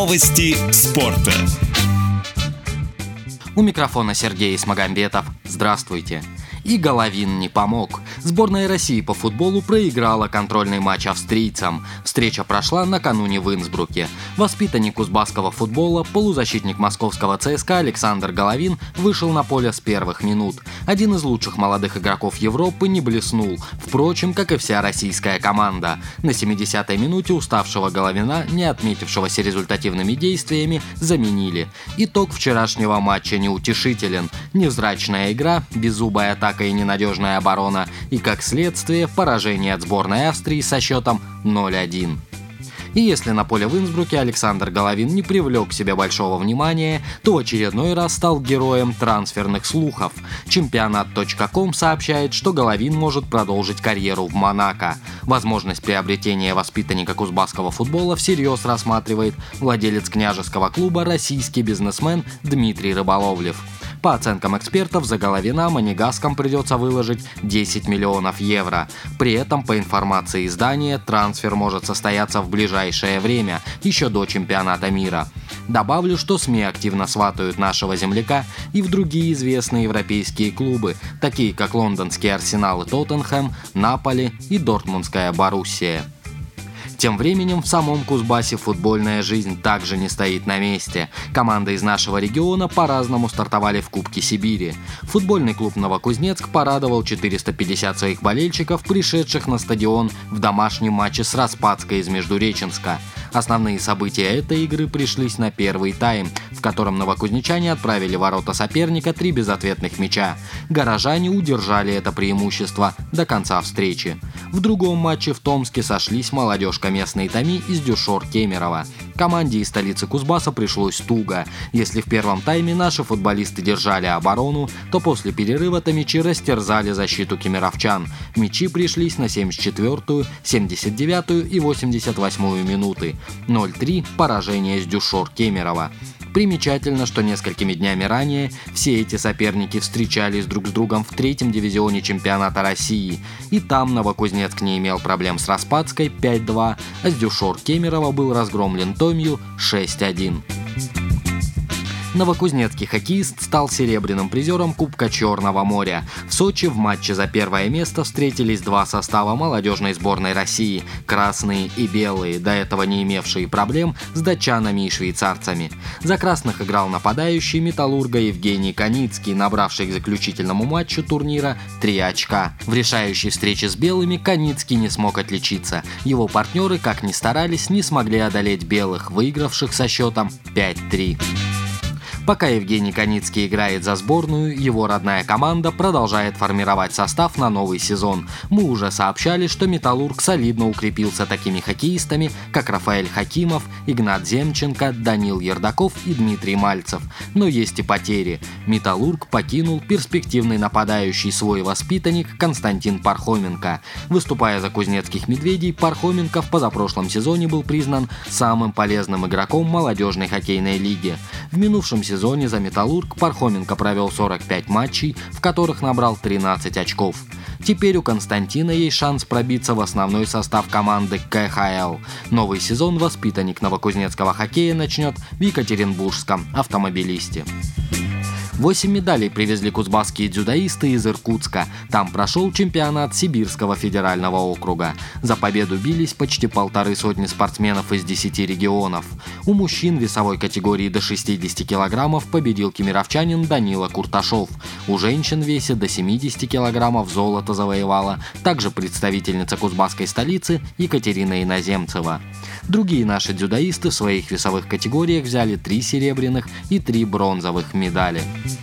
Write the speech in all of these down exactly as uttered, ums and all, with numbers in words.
Новости спорта. У микрофона Сергей Смагамбетов. Здравствуйте. И Головин не помог. Сборная России по футболу проиграла контрольный матч австрийцам. Встреча прошла накануне в Инсбруке. Воспитанник кузбасского футбола, полузащитник московского ЦСКА Александр Головин вышел на поле с первых минут. Один из лучших молодых игроков Европы не блеснул. Впрочем, как и вся российская команда. На семидесятой минуте уставшего Головина, не отметившегося результативными действиями, заменили. Итог вчерашнего матча неутешителен. Невзрачная игра, беззубая атака и ненадежная оборона, и, как следствие, поражение от сборной Австрии со счетом ноль один. И если на поле в Инсбруке Александр Головин не привлек к себе большого внимания, то в очередной раз стал героем трансферных слухов. Чемпионат точка ком сообщает, что Головин может продолжить карьеру в Монако. Возможность приобретения воспитанника кузбасского футбола всерьез рассматривает владелец княжеского клуба российский бизнесмен Дмитрий Рыболовлев. По оценкам экспертов, за Головина монегаскам придется выложить десять миллионов евро. При этом, по информации издания, трансфер может состояться в ближайшее время, еще до чемпионата мира. Добавлю, что СМИ активно сватают нашего земляка и в другие известные европейские клубы, такие как лондонский Арсенал и Тоттенхэм, Наполи и Дортмундская Боруссия. Тем временем в самом Кузбассе футбольная жизнь также не стоит на месте. Команды из нашего региона по-разному стартовали в Кубке Сибири. Футбольный клуб Новокузнецк порадовал четыреста пятьдесят своих болельщиков, пришедших на стадион в домашнем матче с Распадской из Междуреченска. Основные события этой игры пришлись на первый тайм, в котором новокузнечане отправили в ворота соперника три безответных мяча. Горожане удержали это преимущество до конца встречи. В другом матче в Томске сошлись молодежка местной Томи из Дюшор Кемерово. Команде из столицы Кузбасса пришлось туго. Если в первом тайме наши футболисты держали оборону, то после перерыва томичи растерзали защиту кемеровчан. Мячи пришлись на семьдесят четвёртую, семьдесят девятую и восемьдесят восьмую минуты. ноль три – поражение с Дюшор Кемерово. Примечательно, что несколькими днями ранее все эти соперники встречались друг с другом в третьем дивизионе чемпионата России, и там Новокузнецк не имел проблем с Распадской пять два, а с Дюшор Кемерово был разгромлен Томью шесть один. Новокузнецкий хоккеист стал серебряным призером Кубка Черного моря. В Сочи в матче за первое место встретились два состава молодежной сборной России – красные и белые, до этого не имевшие проблем с датчанами и швейцарцами. За красных играл нападающий Металлурга Евгений Каницкий, набравший к заключительному матчу турнира три очка. В решающей встрече с белыми Каницкий не смог отличиться. Его партнеры, как ни старались, не смогли одолеть белых, выигравших со счетом пять три. Пока Евгений Каницкий играет за сборную, его родная команда продолжает формировать состав на новый сезон. Мы уже сообщали, что «Металлург» солидно укрепился такими хоккеистами, как Рафаэль Хакимов, Игнат Земченко, Данил Ердаков и Дмитрий Мальцев. Но есть и потери. «Металлург» покинул перспективный нападающий свой воспитанник Константин Пархоменко. Выступая за кузнецких «Медведей», Пархоменко в позапрошлом сезоне был признан самым полезным игроком молодежной хоккейной лиги. В минувшем сезоне В сезоне за «Металлург» Пархоменко провел сорок пять матчей, в которых набрал тринадцать очков. Теперь у Константина есть шанс пробиться в основной состав команды ка ха эл. Новый сезон воспитанник новокузнецкого хоккея начнет в Екатеринбургском «Автомобилисте». Восемь медалей привезли кузбасские дзюдоисты из Иркутска. Там прошел чемпионат Сибирского федерального округа. За победу бились почти полторы сотни спортсменов из десяти регионов. У мужчин весовой категории до шестидесяти килограммов победил кемеровчанин Данила Курташов. У женщин в весе до семидесяти килограммов золото завоевала также представительница кузбасской столицы Екатерина Иноземцева. Другие наши дзюдоисты в своих весовых категориях взяли три серебряных и три бронзовых медали.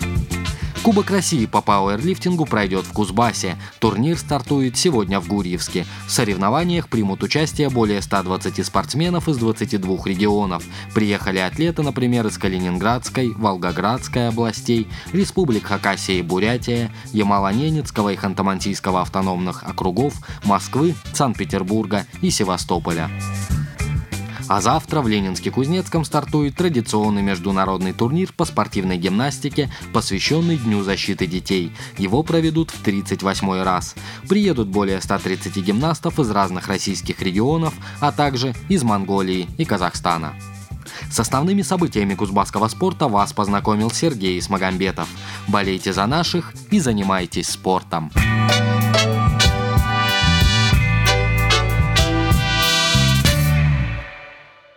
Кубок России по пауэрлифтингу пройдет в Кузбассе. Турнир стартует сегодня в Гурьевске. В соревнованиях примут участие более ста двадцати спортсменов из двадцати двух регионов. Приехали атлеты, например, из Калининградской, Волгоградской областей, республик Хакасия и Бурятия, Ямало-Ненецкого и Ханты-Мансийского автономных округов, Москвы, Санкт-Петербурга и Севастополя. А завтра в Ленинске-Кузнецком стартует традиционный международный турнир по спортивной гимнастике, посвященный Дню защиты детей. Его проведут в тридцать восьмой раз. Приедут более ста тридцати гимнастов из разных российских регионов, а также из Монголии и Казахстана. С основными событиями кузбасского спорта вас познакомил Сергей Исмагамбетов. Болейте за наших и занимайтесь спортом.